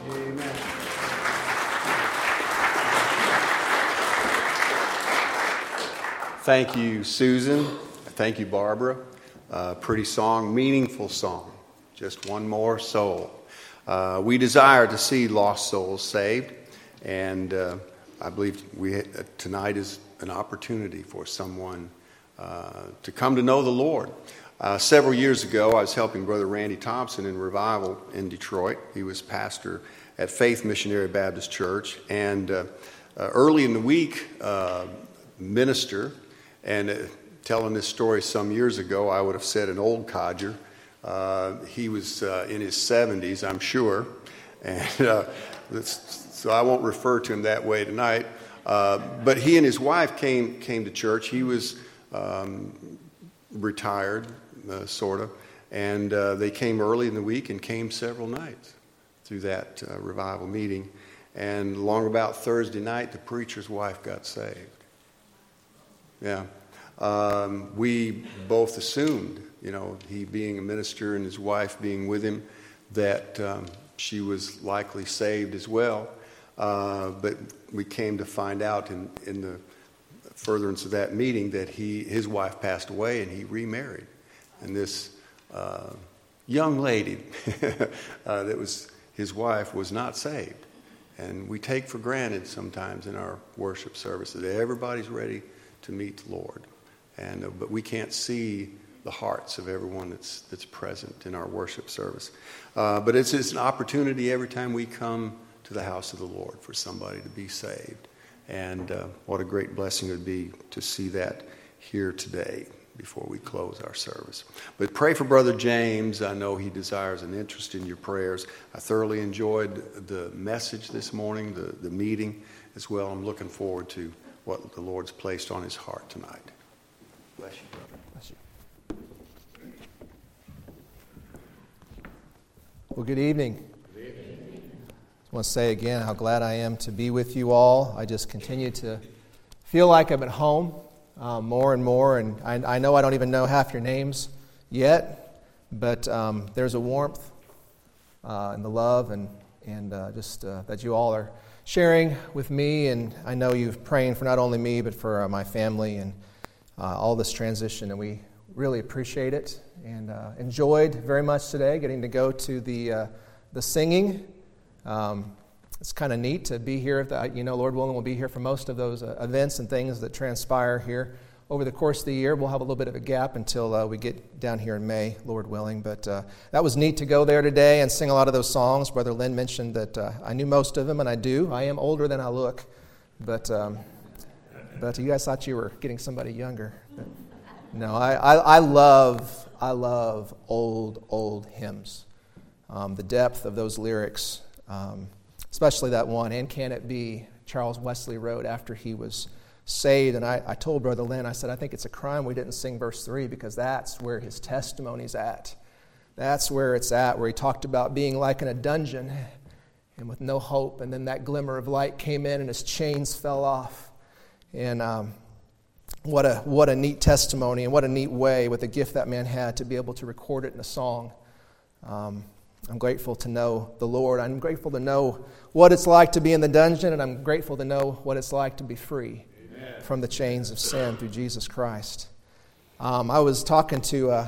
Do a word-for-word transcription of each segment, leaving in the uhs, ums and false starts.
Amen. Thank you, Susan. Thank you, Barbara. Uh, pretty song, meaningful song. Just one more soul. Uh, we desire to see lost souls saved, and uh, I believe we uh, tonight is an opportunity for someone uh, to come to know the Lord. Uh, several years ago, I was helping Brother Randy Thompson in revival in Detroit. He was pastor at Faith Missionary Baptist Church, and uh, uh, early in the week, uh, minister, and uh, telling this story some years ago, I would have said an old codger. Uh, he was uh, in his seventies, I'm sure, and uh, so I won't refer to him that way tonight. Uh, but he and his wife came came to church. He was um, retired, uh, sort of, and uh, they came early in the week and came several nights through that uh, revival meeting. And along about Thursday night, the preacher's wife got saved. Yeah. Um, we both assumed, you know, he being a minister and his wife being with him, that um, she was likely saved as well. Uh, but we came to find out in, in the furtherance of that meeting that he his wife passed away and he remarried. And this uh, young lady uh, that was his wife was not saved. And we take for granted sometimes in our worship services that everybody's ready to meet the Lord. And uh, but we can't see the hearts of everyone that's that's present in our worship service. Uh, but it's, it's an opportunity every time we come to the house of the Lord for somebody to be saved. And uh, what a great blessing it would be to see that here today before we close our service. But pray for Brother James. I know he desires an interest in your prayers. I thoroughly enjoyed the message this morning, the, the meeting as well. I'm looking forward to what the Lord's placed on his heart tonight. Bless you, brother. Bless you. Well, good evening. Good evening. I want to say again how glad I am to be with you all. I just continue to feel like I'm at home uh, more and more, and I, I know I don't even know half your names yet, but um, there's a warmth uh, and the love and and uh, just uh, that you all are sharing with me, and I know you're praying for not only me but for uh, my family and Uh, all this transition, and we really appreciate it and uh, enjoyed very much today getting to go to the uh, the singing. Um, it's kind of neat to be here. The, you know, Lord willing, we'll be here for most of those uh, events and things that transpire here over the course of the year. We'll have a little bit of a gap until uh, we get down here in May, Lord willing. But uh, that was neat to go there today and sing a lot of those songs. Brother Lynn mentioned that uh, I knew most of them, and I do. I am older than I look, but... Um, But you guys thought you were getting somebody younger. But no, I, I, I love I love old, old hymns. Um, the depth of those lyrics, um, especially that one, "And Can It Be?" Charles Wesley wrote after he was saved. And I, I told Brother Lynn, I said, I think it's a crime we didn't sing verse three, because that's where his testimony's at. That's where it's at, where he talked about being like in a dungeon and with no hope. And then that glimmer of light came in and his chains fell off. And um, what a what a neat testimony, and what a neat way with the gift that man had to be able to record it in a song. Um, I'm grateful to know the Lord. I'm grateful to know what it's like to be in the dungeon, and I'm grateful to know what it's like to be free Amen. From the chains of sin through Jesus Christ. Um, I was talking to uh,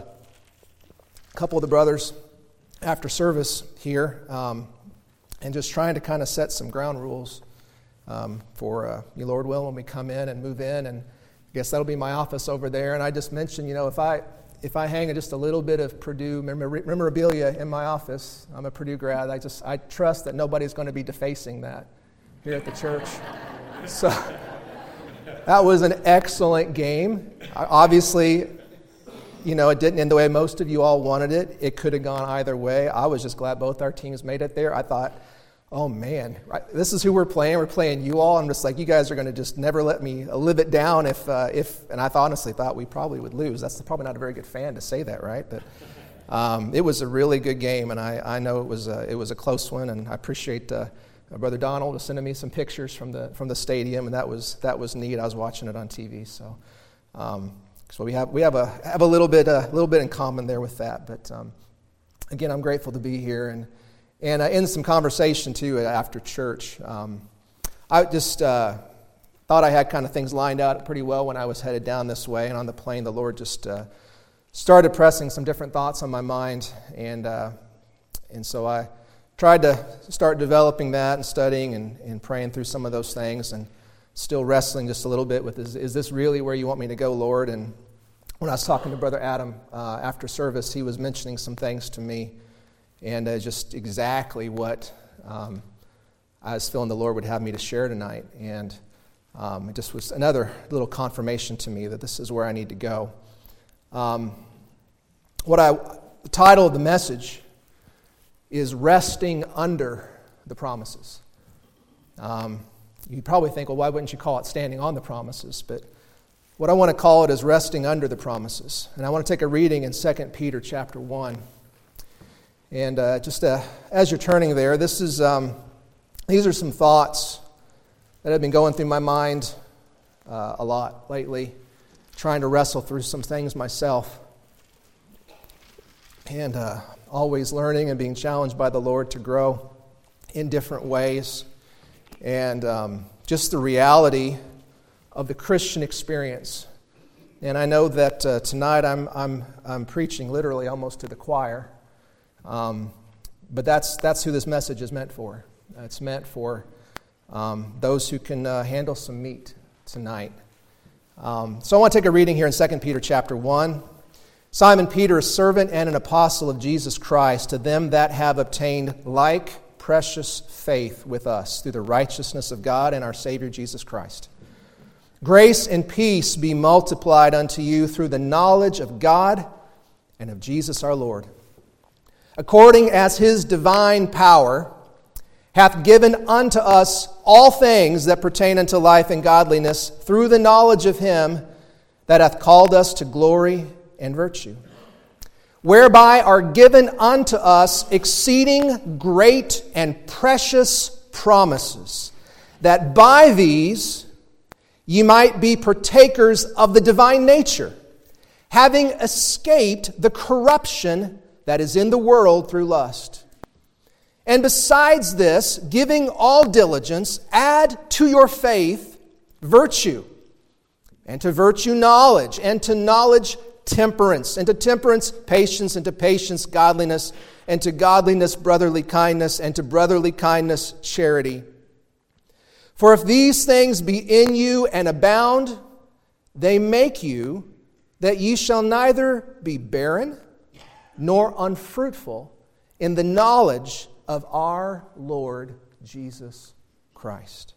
a couple of the brothers after service here, um, and just trying to kind of set some ground rules. Um, for uh, you, Lord willing, when we come in and move in, and I guess that'll be my office over there. And I just mentioned, you know, if I if I hang just a little bit of Purdue memorabilia in my office, I'm a Purdue grad. I just I trust that nobody's going to be defacing that here at the church. So that was an excellent game. Obviously, you know, it didn't end the way most of you all wanted it. It could have gone either way. I was just glad both our teams made it there. I thought, oh man, right, this is who we're playing. We're playing you all. I'm just like, you guys are going to just never let me live it down if, uh, if. And I honestly thought we probably would lose. That's probably not a very good fan to say that, right? But um, it was a really good game, and I, I know it was a, it was a close one. And I appreciate uh, Brother Donald sending me some pictures from the from the stadium, and that was that was neat. I was watching it on T V, so um, so we have we have a have a little bit a little bit in common there with that. But um, again, I'm grateful to be here and. And uh, in some conversation, too, after church, um, I just uh, thought I had kind of things lined out pretty well when I was headed down this way. And on the plane, the Lord just uh, started pressing some different thoughts on my mind. And uh, and so I tried to start developing that and studying and, and praying through some of those things, and still wrestling just a little bit with, is, is this really where you want me to go, Lord? And when I was talking to Brother Adam uh, after service, he was mentioning some things to me, and uh, just exactly what um, I was feeling the Lord would have me to share tonight. And um, it just was another little confirmation to me that this is where I need to go. Um, what I, the title of the message is Resting Under the Promises. Um, you probably think, well, why wouldn't you call it Standing on the Promises? But what I want to call it is Resting Under the Promises. And I want to take a reading in Second Peter chapter one. And uh, just uh, as you're turning there, this is um, these are some thoughts that have been going through my mind uh, a lot lately, trying to wrestle through some things myself. And uh, always learning and being challenged by the Lord to grow in different ways. And um, just the reality of the Christian experience. And I know that uh, tonight I'm I'm I'm preaching literally almost to the choir. Um, but that's that's who this message is meant for. It's meant for um, those who can uh, handle some meat tonight. Um, so I want to take a reading here in Second Peter chapter one. Simon Peter, a servant and an apostle of Jesus Christ, to them that have obtained like precious faith with us through the righteousness of God and our Savior Jesus Christ. Grace and peace be multiplied unto you through the knowledge of God and of Jesus our Lord, according as His divine power hath given unto us all things that pertain unto life and godliness through the knowledge of Him that hath called us to glory and virtue, whereby are given unto us exceeding great and precious promises, that by these ye might be partakers of the divine nature, having escaped the corruption that is in the world through lust. And besides this, giving all diligence, add to your faith virtue, and to virtue knowledge, and to knowledge temperance, and to temperance patience, and to patience godliness, and to godliness brotherly kindness, and to brotherly kindness charity. For if these things be in you and abound, they make you that ye shall neither be barren nor unfruitful in the knowledge of our Lord Jesus Christ.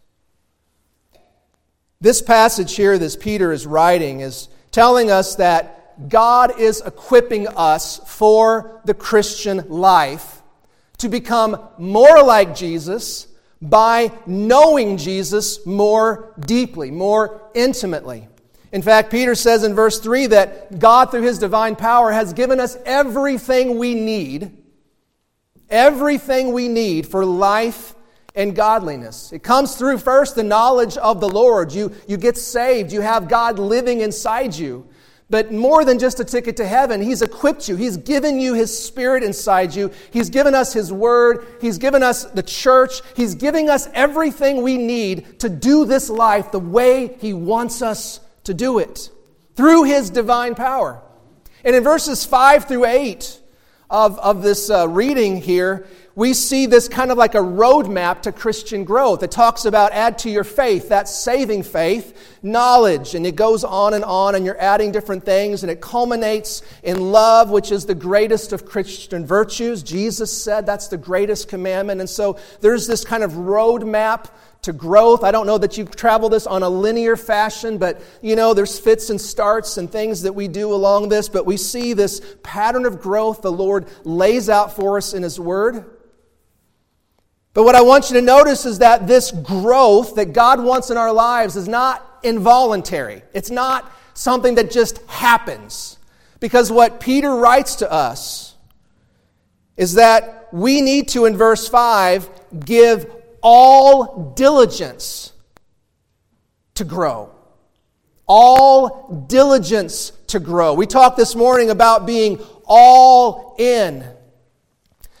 This passage here that Peter is writing is telling us that God is equipping us for the Christian life to become more like Jesus by knowing Jesus more deeply, more intimately. In fact, Peter says in verse three that God, through His divine power, has given us everything we need, everything we need for life and godliness. It comes through first the knowledge of the Lord. You, you get saved. You have God living inside you. But more than just a ticket to heaven, He's equipped you. He's given you His Spirit inside you. He's given us His Word. He's given us the church. He's giving us everything we need to do this life the way He wants us to do it, through His divine power. And in verses five through eight of, of this uh, reading here, we see this kind of like a roadmap to Christian growth. It talks about add to your faith, that saving faith, knowledge, and it goes on and on, and you're adding different things, and it culminates in love, which is the greatest of Christian virtues. Jesus said that's the greatest commandment, and so there's this kind of roadmap to growth. I don't know that you travel this on a linear fashion, but you know, there's fits and starts and things that we do along this, but we see this pattern of growth the Lord lays out for us in His Word. But what I want you to notice is that this growth that God wants in our lives is not involuntary. It's not something that just happens. Because what Peter writes to us is that we need to, in verse five, give all diligence to grow. All diligence to grow. We talked this morning about being all in.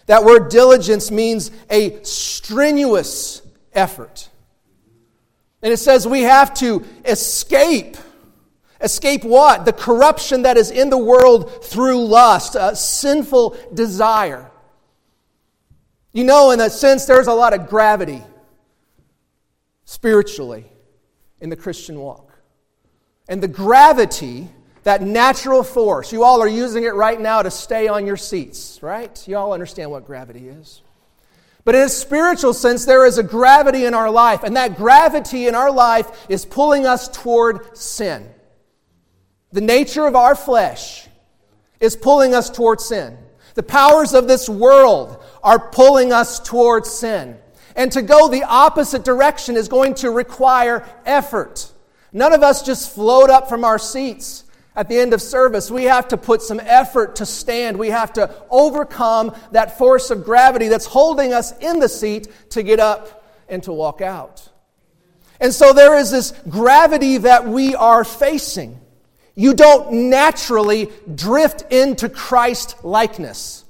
That word diligence means a strenuous effort. And it says we have to escape. Escape what? The corruption that is in the world through lust, a sinful desire. You know, in a sense, there's a lot of gravity spiritually in the Christian walk. And the gravity, that natural force, you all are using it right now to stay on your seats, right? You all understand what gravity is. But in a spiritual sense, there is a gravity in our life, and that gravity in our life is pulling us toward sin. The nature of our flesh is pulling us toward sin. The powers of this world are pulling us toward sin. And to go the opposite direction is going to require effort. None of us just float up from our seats at the end of service. We have to put some effort to stand. We have to overcome that force of gravity that's holding us in the seat to get up and to walk out. And so there is this gravity that we are facing. You don't naturally drift into Christ likeness.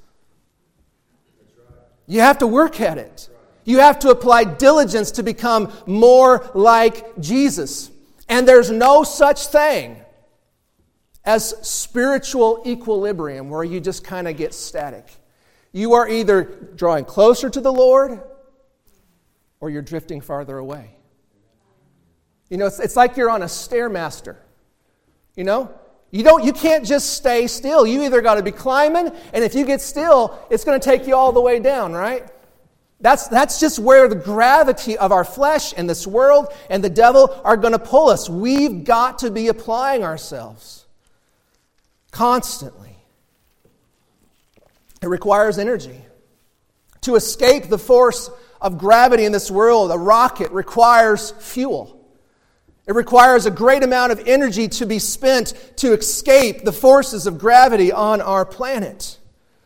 You have to work at it. You have to apply diligence to become more like Jesus. And there's no such thing as spiritual equilibrium where you just kind of get static. You are either drawing closer to the Lord or you're drifting farther away. You know, it's, it's like you're on a Stairmaster. You know, you don't. You can't just stay still. You either got to be climbing, and if you get still, it's going to take you all the way down, right? That's, that's just where the gravity of our flesh and this world and the devil are going to pull us. We've got to be applying ourselves constantly. It requires energy. To escape the force of gravity in this world, a rocket requires fuel. It requires a great amount of energy to be spent to escape the forces of gravity on our planet.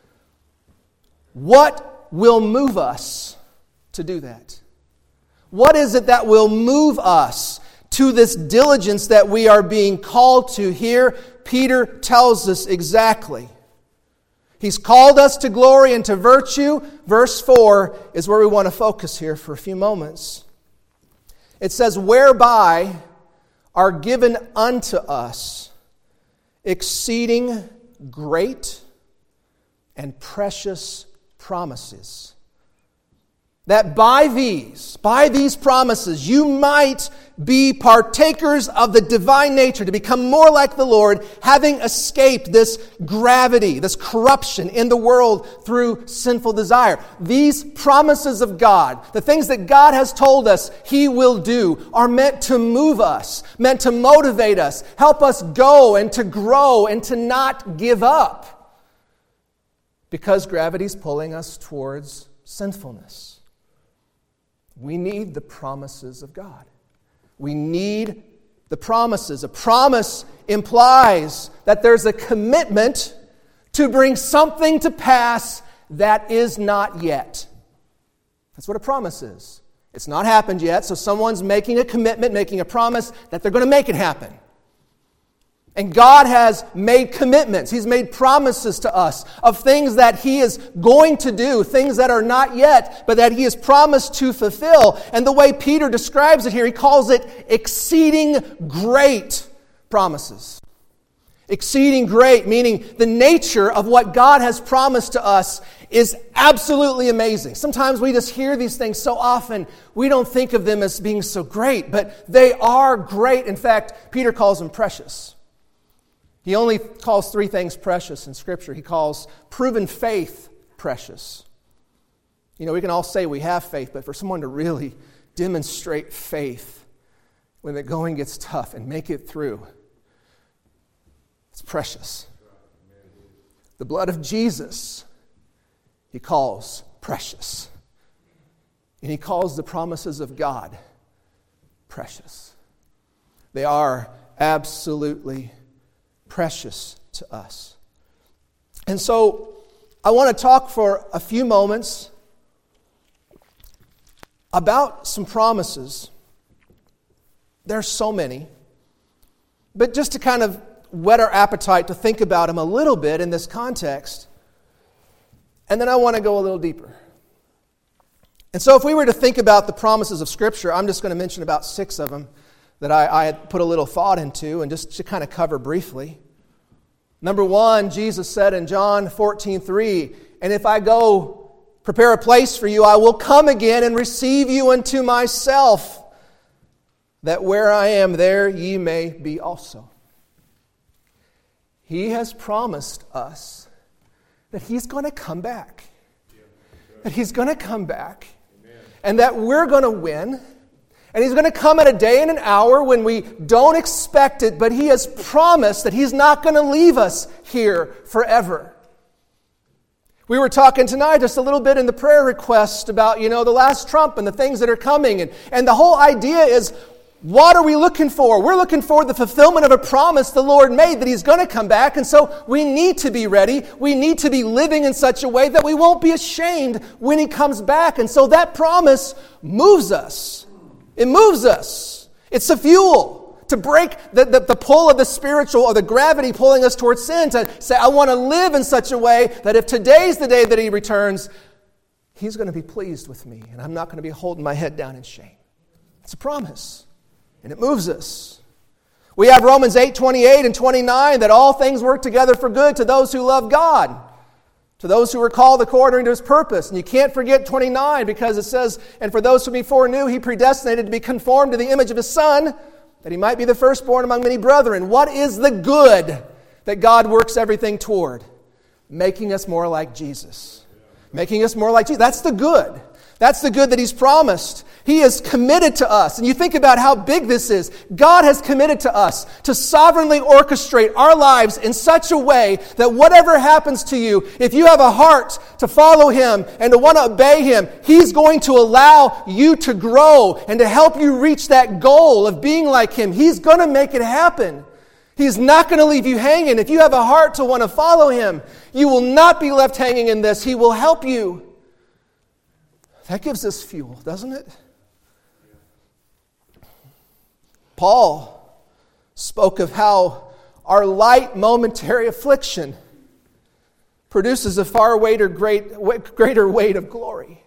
What will move us to do that? What is it that will move us to this diligence that we are being called to? Here, Peter tells us exactly. He's called us to glory and to virtue. Verse four is where we want to focus here for a few moments. It says, whereby are given unto us exceeding great and precious promises. That by these, by these promises, you might be partakers of the divine nature, to become more like the Lord, having escaped this gravity, this corruption in the world through sinful desire. These promises of God, the things that God has told us He will do, are meant to move us, meant to motivate us, help us go and to grow and to not give up. Because gravity's pulling us towards sinfulness. We need the promises of God. We need the promises. A promise implies that there's a commitment to bring something to pass that is not yet. That's what a promise is. It's not happened yet, so someone's making a commitment, making a promise that they're going to make it happen. And God has made commitments. He's made promises to us of things that He is going to do, things that are not yet, but that He has promised to fulfill. And the way Peter describes it here, he calls it exceeding great promises. Exceeding great, meaning the nature of what God has promised to us is absolutely amazing. Sometimes we just hear these things so often, we don't think of them as being so great, but they are great. In fact, Peter calls them precious. He only calls three things precious in Scripture. He calls proven faith precious. You know, we can all say we have faith, but for someone to really demonstrate faith when the going gets tough and make it through, it's precious. The blood of Jesus, He calls precious. And He calls the promises of God precious. They are absolutely precious to us. And so I want to talk for a few moments about some promises. There's so many. But just to kind of whet our appetite to think about them a little bit in this context, And then I want to go a little deeper. And so if we were to think about the promises of Scripture, I'm just going to mention about six of them that I, I had put a little thought into and just to kind of cover briefly. Number one, Jesus said in John fourteen three, and if I go prepare a place for you, I will come again and receive you unto myself, that where I am, there ye may be also. He has promised us that He's going to come back. That He's going to come back. And that we're going to win. And He's going to come at a day and an hour when we don't expect it, but He has promised that He's not going to leave us here forever. We were talking tonight just a little bit in the prayer request about, you know, the last trump and the things that are coming. And, and the whole idea is, what are we looking for? We're looking for the fulfillment of a promise the Lord made that He's going to come back. And so we need to be ready. We need to be living in such a way that we won't be ashamed when He comes back. And so that promise moves us. It moves us. It's the fuel to break the, the, the pull of the spiritual or the gravity pulling us towards sin, to say, I want to live in such a way that if today's the day that He returns, He's going to be pleased with me and I'm not going to be holding my head down in shame. It's a promise. And it moves us. We have Romans eight twenty-eight and twenty-nine, that all things work together for good to those who love God, to those who are called according to His purpose. And you can't forget twenty-nine, because it says, and for those who before knew, He predestinated to be conformed to the image of His Son, that He might be the firstborn among many brethren. What is the good that God works everything toward? Making us more like Jesus. Making us more like Jesus. That's the good. That's the good that He's promised. He is committed to us. And you think about how big this is. God has committed to us to sovereignly orchestrate our lives in such a way that whatever happens to you, if you have a heart to follow Him and to want to obey Him, He's going to allow you to grow and to help you reach that goal of being like Him. He's going to make it happen. He's not going to leave you hanging. If you have a heart to want to follow Him, you will not be left hanging in this. He will help you. That gives us fuel, doesn't it? Paul spoke of how our light momentary affliction produces a far greater, great, greater weight of glory.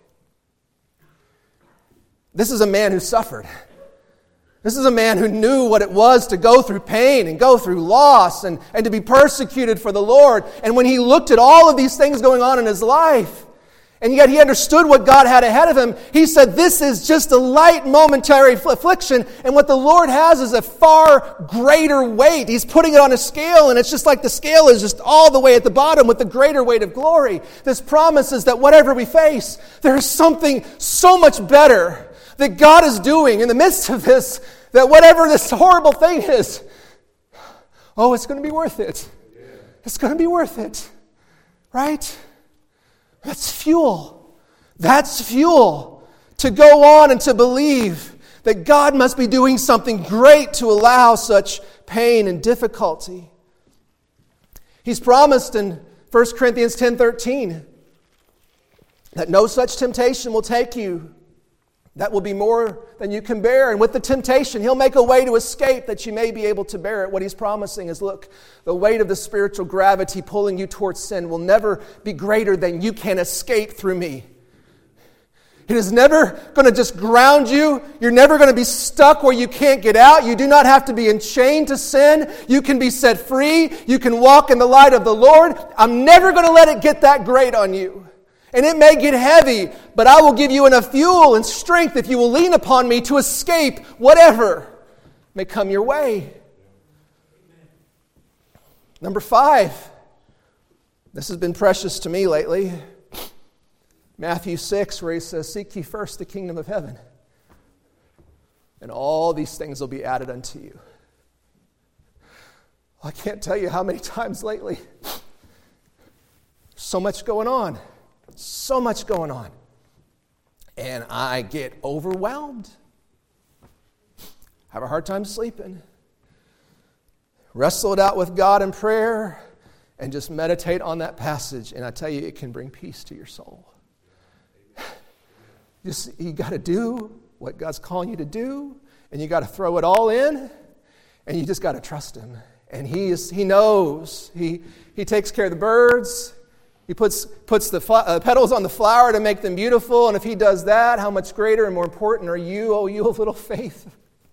This is a man who suffered. This is a man who knew what it was to go through pain and go through loss and, and to be persecuted for the Lord. And when he looked at all of these things going on in his life, and yet he understood what God had ahead of him, he said, this is just a light momentary affliction, and what the Lord has is a far greater weight. He's putting it on a scale, and it's just like the scale is just all the way at the bottom with the greater weight of glory. This promises that whatever we face, there is something so much better that God is doing in the midst of this, that whatever this horrible thing is, oh, it's going to be worth it. It's going to be worth it. Right? That's fuel. That's fuel to go on and to believe that God must be doing something great to allow such pain and difficulty. He's promised in First Corinthians ten thirteen that no such temptation will take you that will be more than you can bear. And with the temptation, He'll make a way to escape that you may be able to bear it. What He's promising is, look, the weight of the spiritual gravity pulling you towards sin will never be greater than you can escape through me. It is never going to just ground you. You're never going to be stuck where you can't get out. You do not have to be enchained to sin. You can be set free. You can walk in the light of the Lord. I'm never going to let it get that great on you. And it may get heavy, but I will give you enough fuel and strength if you will lean upon me to escape whatever may come your way. Number five. This has been precious to me lately. Matthew six, where He says, seek ye first the kingdom of heaven, and all these things will be added unto you. I can't tell you how many times lately, so much going on. So much going on. And I get overwhelmed. Have a hard time sleeping. Wrestle it out with God in prayer and just meditate on that passage. And I tell you, it can bring peace to your soul. Just, you got to do what God's calling you to do, and you got to throw it all in, and you just got to trust Him. And He is, He knows. He, he takes care of the birds. He puts, puts the fl- uh, petals on the flower to make them beautiful, and if he does that, how much greater and more important are you, oh, you of little faith?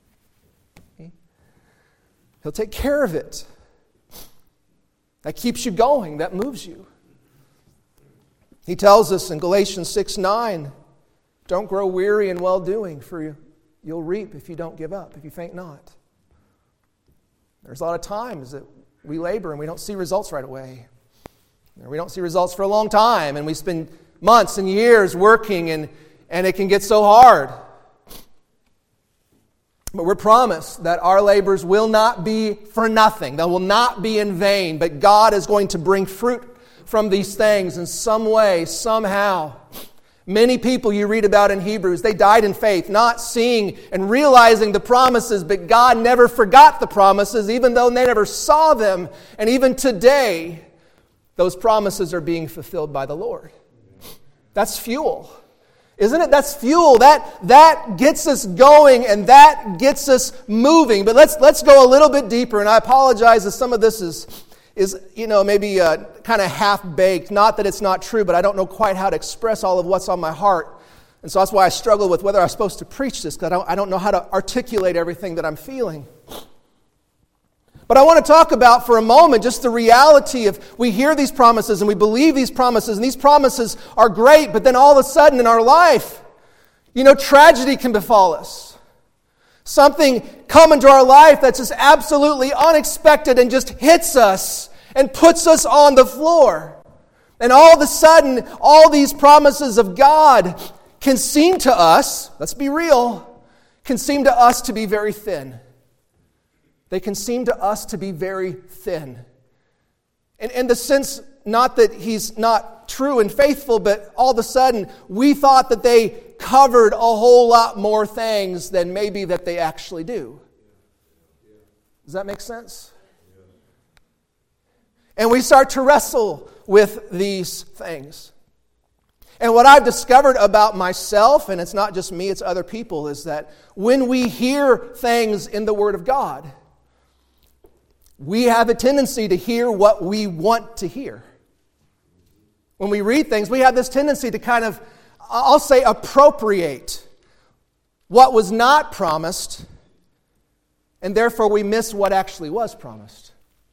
He'll take care of it. That keeps you going. That moves you. He tells us in Galatians six nine, don't grow weary in well-doing, for you, you'll reap if you don't give up, if you faint not. There's a lot of times that we labor and we don't see results right away. Or we don't see results for a long time, and we spend months and years working, and, and it can get so hard. But we're promised that our labors will not be for nothing. They will not be in vain. But God is going to bring fruit from these things in some way, somehow. Many people you read about in Hebrews, they died in faith, not seeing and realizing the promises, but God never forgot the promises, even though they never saw them. And even today, those promises are being fulfilled by the Lord. That's fuel. Isn't it? That's fuel. That, that gets us going and that gets us moving. But let's let's go a little bit deeper. And I apologize if some of this is, is you know, maybe uh, kind of half-baked. Not that it's not true, but I don't know quite how to express all of what's on my heart. And so that's why I struggle with whether I'm supposed to preach this, because I don't, I don't know how to articulate everything that I'm feeling. But I want to talk about for a moment just the reality of we hear these promises and we believe these promises, and these promises are great, but then all of a sudden in our life, you know, tragedy can befall us. Something come into our life that's just absolutely unexpected and just hits us and puts us on the floor. And all of a sudden, all these promises of God can seem to us, let's be real, can seem to us to be very thin. They can seem to us to be very thin. And in the sense, not that he's not true and faithful, but all of a sudden, we thought that they covered a whole lot more things than maybe that they actually do. Does that make sense? And we start to wrestle with these things. And what I've discovered about myself, and it's not just me, it's other people, is that when we hear things in the Word of God, we have a tendency to hear what we want to hear. When we read things, we have this tendency to kind of, I'll say, appropriate what was not promised, and therefore we miss what actually was promised.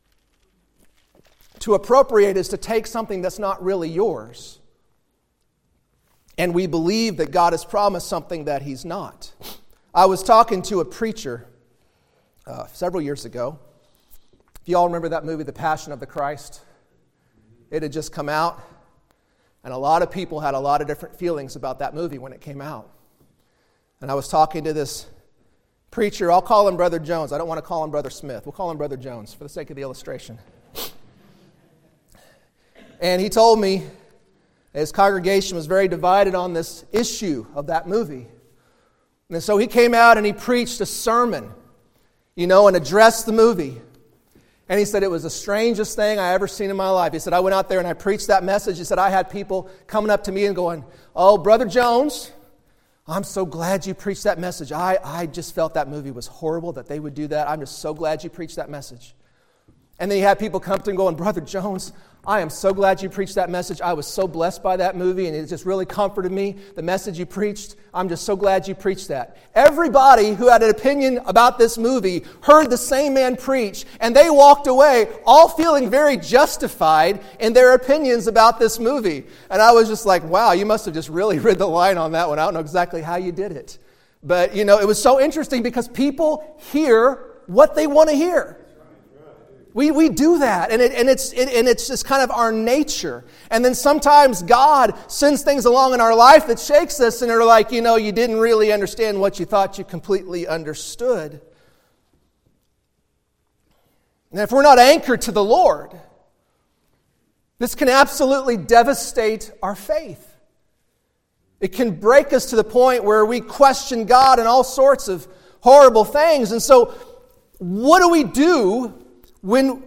To appropriate is to take something that's not really yours, and we believe that God has promised something that He's not. I was talking to a preacher uh, several years ago. If you all remember that movie, The Passion of the Christ, it had just come out, and a lot of people had a lot of different feelings about that movie when it came out. And I was talking to this preacher, I'll call him Brother Jones. I don't want to call him Brother Smith. We'll call him Brother Jones for the sake of the illustration. And he told me his congregation was very divided on this issue of that movie. And so he came out and he preached a sermon, you know, and addressed the movie. And he said, it was the strangest thing I ever seen in my life. He said, I went out there and I preached that message. He said, I had people coming up to me and going, oh, Brother Jones, I'm so glad you preached that message. I, I just felt that movie was horrible that they would do that. I'm just so glad you preached that message. And then he had people come to him going, Brother Jones, I am so glad you preached that message. I was so blessed by that movie, and it just really comforted me. The message you preached, I'm just so glad you preached that. Everybody who had an opinion about this movie heard the same man preach, and they walked away all feeling very justified in their opinions about this movie. And I was just like, wow, you must have just really read the line on that one. I don't know exactly how you did it. But, you know, it was so interesting because people hear what they want to hear. We we do that, and it and it's it, and it's just kind of our nature. And then sometimes God sends things along in our life that shakes us, and they're like, you know, you didn't really understand what you thought you completely understood. And if we're not anchored to the Lord, this can absolutely devastate our faith. It can break us to the point where we question God and all sorts of horrible things. And so, what do we do when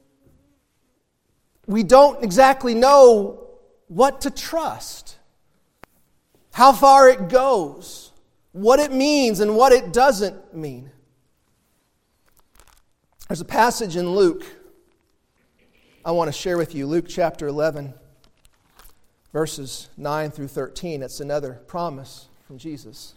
we don't exactly know what to trust, how far it goes, what it means and what it doesn't mean? There's a passage in Luke I want to share with you, Luke chapter eleven. verses nine through thirteen. It's another promise from Jesus.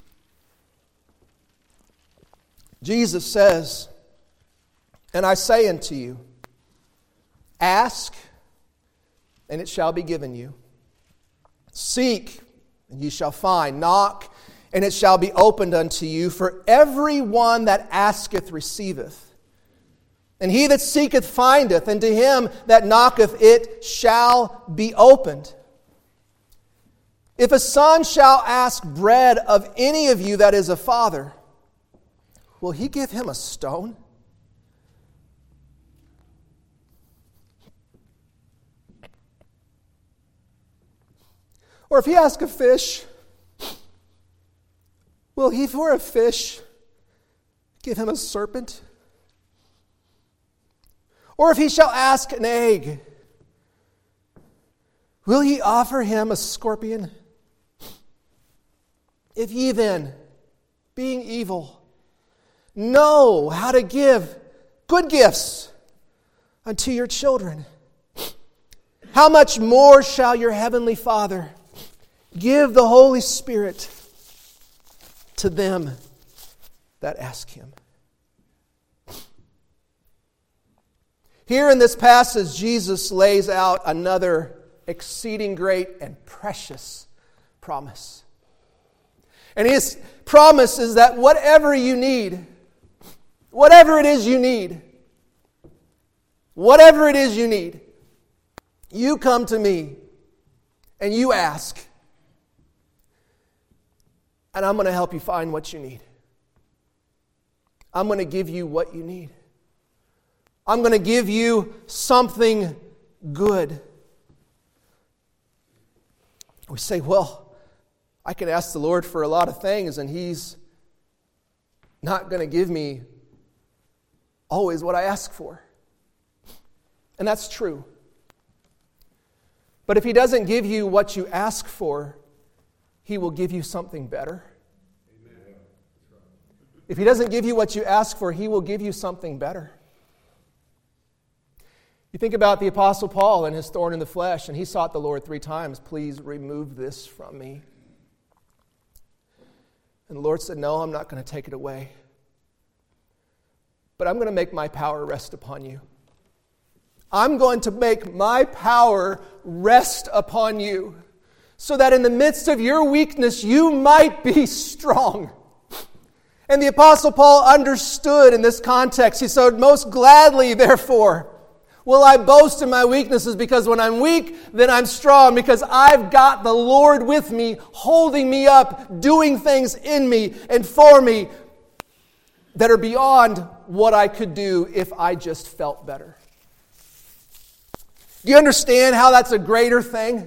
Jesus says, "And I say unto you, ask, and it shall be given you. Seek, and ye shall find. Knock, and it shall be opened unto you. For every one that asketh receiveth. And he that seeketh findeth, and to him that knocketh it shall be opened. If a son shall ask bread of any of you that is a father, will he give him a stone? Or if he ask a fish, will he for a fish give him a serpent? Or if he shall ask an egg, will he offer him a scorpion? If ye then, being evil, know how to give good gifts unto your children, how much more shall your heavenly Father give the Holy Spirit to them that ask Him?" Here in this passage, Jesus lays out another exceeding great and precious promise. And His promise is that whatever you need, whatever it is you need, whatever it is you need, you come to me and you ask, and I'm going to help you find what you need. I'm going to give you what you need. I'm going to give you something good. We say, well, I can ask the Lord for a lot of things, and He's not going to give me always what I ask for. And that's true. But if He doesn't give you what you ask for, He will give you something better. Amen. If He doesn't give you what you ask for, He will give you something better. You think about the Apostle Paul and his thorn in the flesh, and he sought the Lord three times, "Please remove this from me." And the Lord said, "No, I'm not going to take it away. But I'm going to make my power rest upon you. I'm going to make my power rest upon you, so that in the midst of your weakness, you might be strong." And the Apostle Paul understood in this context. He said, "Most gladly, therefore, will I boast in my weaknesses, because when I'm weak, then I'm strong, because I've got the Lord with me, holding me up, doing things in me and for me that are beyond what I could do if I just felt better." Do you understand how that's a greater thing?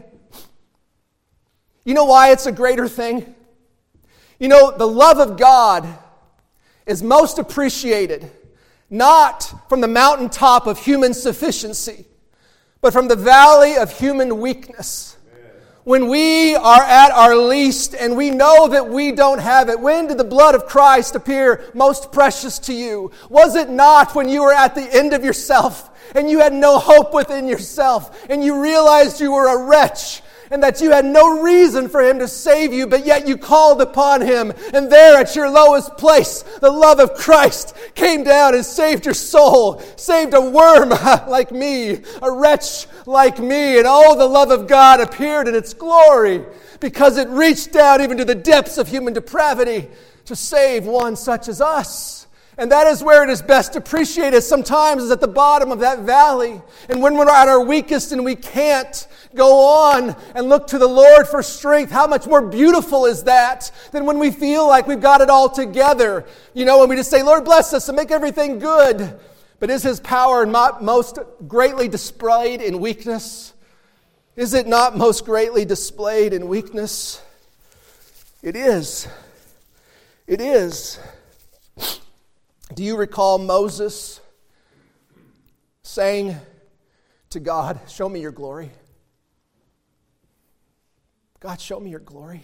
You know why it's a greater thing? You know, the love of God is most appreciated not from the mountaintop of human sufficiency, but from the valley of human weakness. Amen. When we are at our least and we know that we don't have it. When did the blood of Christ appear most precious to you? Was it not when you were at the end of yourself and you had no hope within yourself and you realized you were a wretch and that you had no reason for Him to save you, but yet you called upon Him, and there at your lowest place, the love of Christ came down and saved your soul, saved a worm like me, a wretch like me, and oh, the love of God appeared in its glory because it reached down even to the depths of human depravity to save one such as us. And that is where it is best appreciated. Sometimes is at the bottom of that valley. And when we're at our weakest and we can't go on and look to the Lord for strength, how much more beautiful is that than when we feel like we've got it all together. You know, when we just say, "Lord, bless us and make everything good." But is His power not most greatly displayed in weakness? Is it not most greatly displayed in weakness? It is. It is. Do you recall Moses saying to God, "Show me your glory"? God, show me your glory.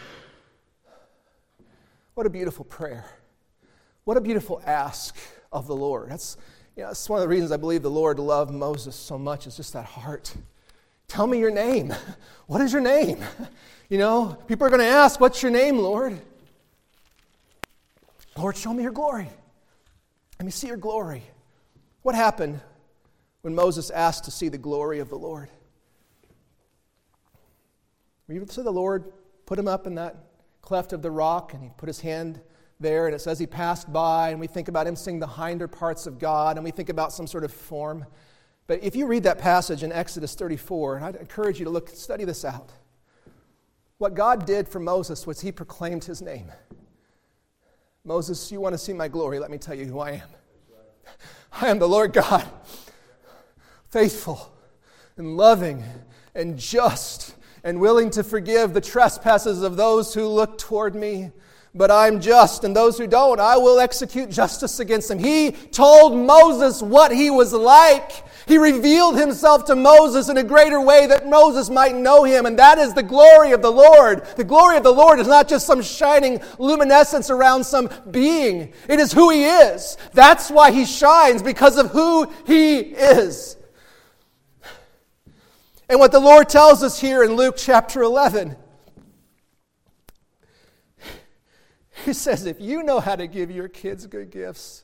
What a beautiful prayer. What a beautiful ask of the Lord. That's, you know, that's one of the reasons I believe the Lord loved Moses so much, is just that heart. Tell me your name. What is your name? You know, people are going to ask, what's your name, Lord? Lord, show me your glory. Let me see your glory. What happened when Moses asked to see the glory of the Lord? So the Lord put him up in that cleft of the rock, and he put his hand there, and it says he passed by, and we think about him seeing the hinder parts of God, and we think about some sort of form. But if you read that passage in Exodus thirty-four, and I'd encourage you to look, study this out. What God did for Moses was he proclaimed his name. Moses, you want to see my glory? Let me tell you who I am. I am the Lord God, faithful and loving and just and willing to forgive the trespasses of those who look toward me. But I'm just, and those who don't, I will execute justice against them. He told Moses what he was like. He revealed himself to Moses in a greater way that Moses might know him, and that is the glory of the Lord. The glory of the Lord is not just some shining luminescence around some being. It is who he is. That's why he shines, because of who he is. And what the Lord tells us here in Luke chapter eleven, he says, if you know how to give your kids good gifts,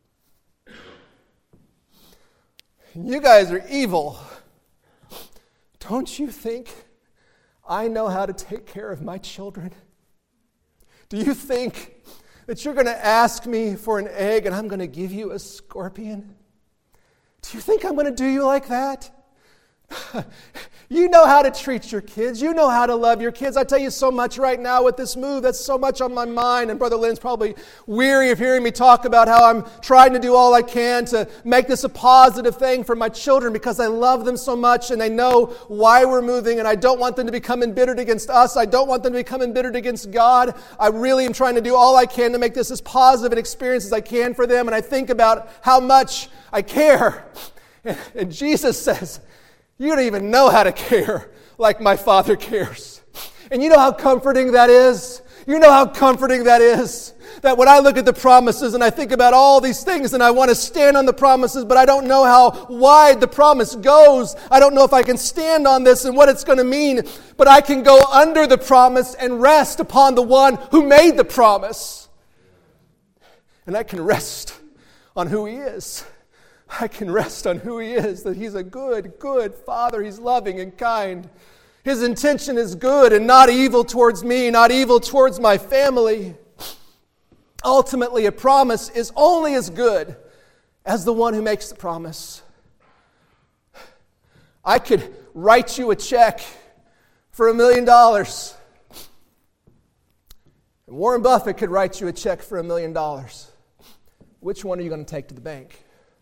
and you guys are evil, don't you think I know how to take care of my children? Do you think that you're going to ask me for an egg and I'm going to give you a scorpion? Do you think I'm going to do you like that? You know how to treat your kids. You know how to love your kids. I tell you so much right now with this move. That's so much on my mind. And Brother Lynn's probably weary of hearing me talk about how I'm trying to do all I can to make this a positive thing for my children because I love them so much and they know why we're moving, and I don't want them to become embittered against us. I don't want them to become embittered against God. I really am trying to do all I can to make this as positive an experience as I can for them. And I think about how much I care. And Jesus says, you don't even know how to care like my Father cares. And you know how comforting that is? You know how comforting that is? That when I look at the promises and I think about all these things and I want to stand on the promises, but I don't know how wide the promise goes. I don't know if I can stand on this and what it's going to mean. But I can go under the promise and rest upon the one who made the promise. And I can rest on who he is. I can rest on who he is, that he's a good, good Father. He's loving and kind. His intention is good and not evil towards me, not evil towards my family. Ultimately, a promise is only as good as the one who makes the promise. I could write you a check for a million dollars. And Warren Buffett could write you a check for a million dollars. Which one are you going to take to the bank?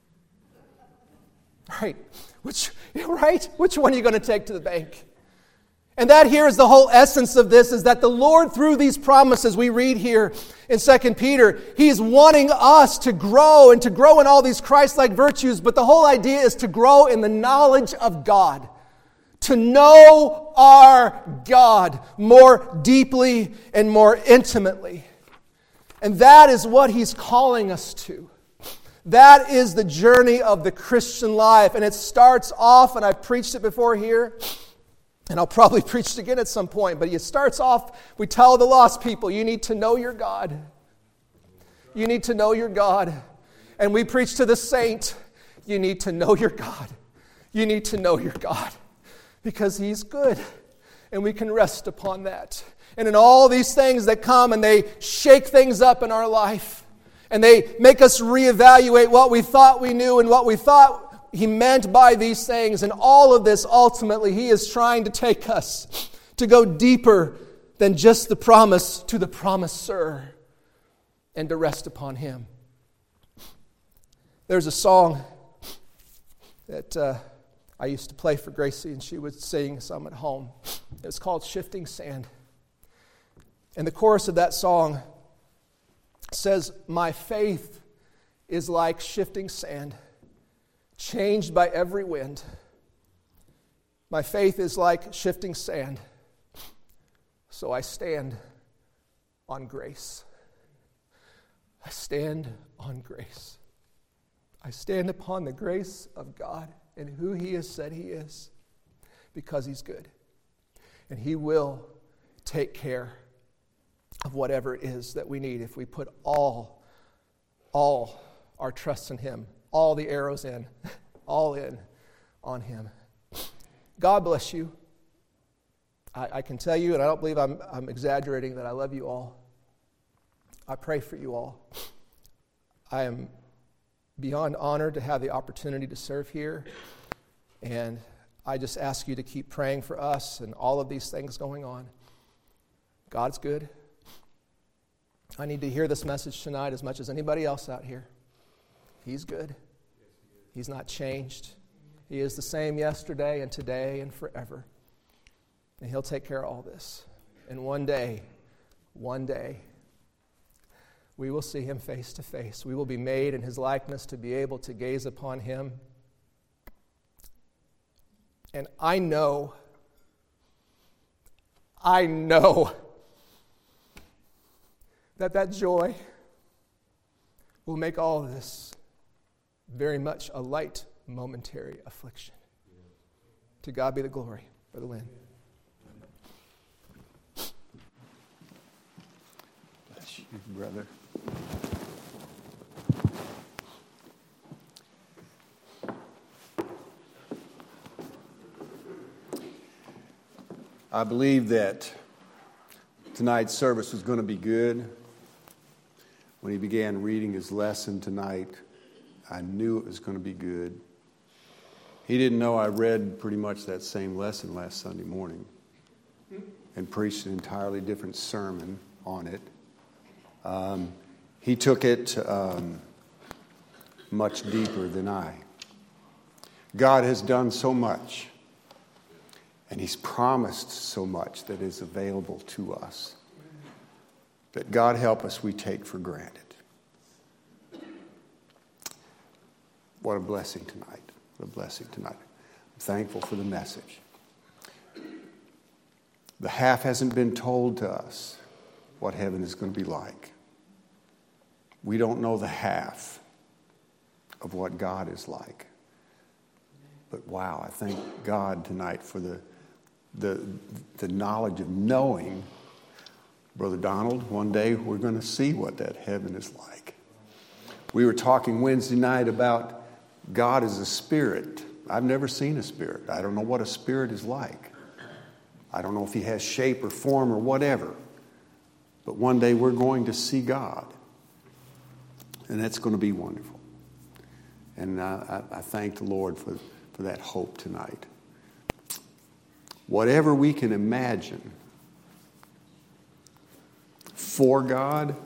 Right. Which, right? Which one are you going to take to the bank? And that here is the whole essence of this, is that the Lord, through these promises we read here in Second Peter, He's wanting us to grow and to grow in all these Christ-like virtues, but the whole idea is to grow in the knowledge of God, to know our God more deeply and more intimately. And that is what He's calling us to. That is the journey of the Christian life. And it starts off, and I've preached it before here, and I'll probably preach it again at some point, but it starts off, we tell the lost people, you need to know your God. You need to know your God. And we preach to the saint, you need to know your God. You need to know your God. Because He's good. And we can rest upon that. And in all these things that come and they shake things up in our life, and they make us reevaluate what we thought we knew and what we thought He meant by these things. And all of this, ultimately, He is trying to take us to go deeper than just the promise to the promiser and to rest upon Him. There's a song that uh, I used to play for Gracie, and she would sing some at home. It's called Shifting Sand. And the chorus of that song says, my faith is like shifting sand, changed by every wind. My faith is like shifting sand, so I stand on grace. I stand on grace. I stand upon the grace of God and who He has said He is. because he's good. And he will take care of whatever it is that we need if we put all, all our trust in him, all the arrows in, all in on him. God bless you. I, I can tell you, and I don't believe I'm, I'm exaggerating, that I love you all. I pray for you all. I am beyond honored to have the opportunity to serve here, and I just ask you to keep praying for us and all of these things going on. God's good. I need to hear this message tonight as much as anybody else out here. He's good. He's not changed. He is the same yesterday and today and forever. And he'll take care of all this. And one day, one day, we will see him face to face. We will be made in his likeness to be able to gaze upon him. And I know, I know that that joy will make all of this very much a light, momentary affliction. To God be the glory. Brother Lynn. Bless you, brother. I believe that tonight's service was going to be good. When he began reading his lesson tonight, I knew it was going to be good. He didn't know I read pretty much that same lesson last Sunday morning and preached an entirely different sermon on it. Um, he took it um, much deeper than I. God has done so much, and he's promised so much that is available to us, that God help us we take for granted. What a blessing tonight. What a blessing tonight. I'm thankful for the message. The half hasn't been told to us what heaven is going to be like. We don't know the half of what God is like. But wow, I thank God tonight for the the the knowledge of knowing, Brother Donald, one day we're going to see what that heaven is like. We were talking Wednesday night about God is a spirit. I've never seen a spirit. I don't know what a spirit is like. I don't know if he has shape or form or whatever. But one day we're going to see God. And that's going to be wonderful. And I, I, I thank the Lord for, for that hope tonight. Whatever we can imagine for God,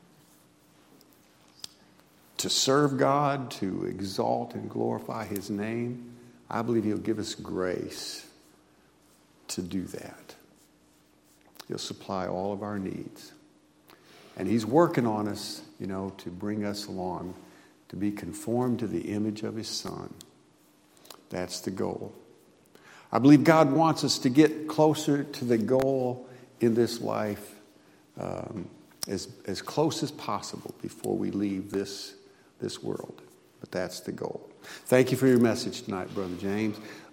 to serve God, to exalt and glorify his name, I believe he'll give us grace to do that. He'll supply all of our needs. And he's working on us, you know, to bring us along, to be conformed to the image of his Son. That's the goal. I believe God wants us to get closer to the goal in this life um, as, as close as possible before we leave this, this world. But that's the goal. Thank you for your message tonight, Brother James.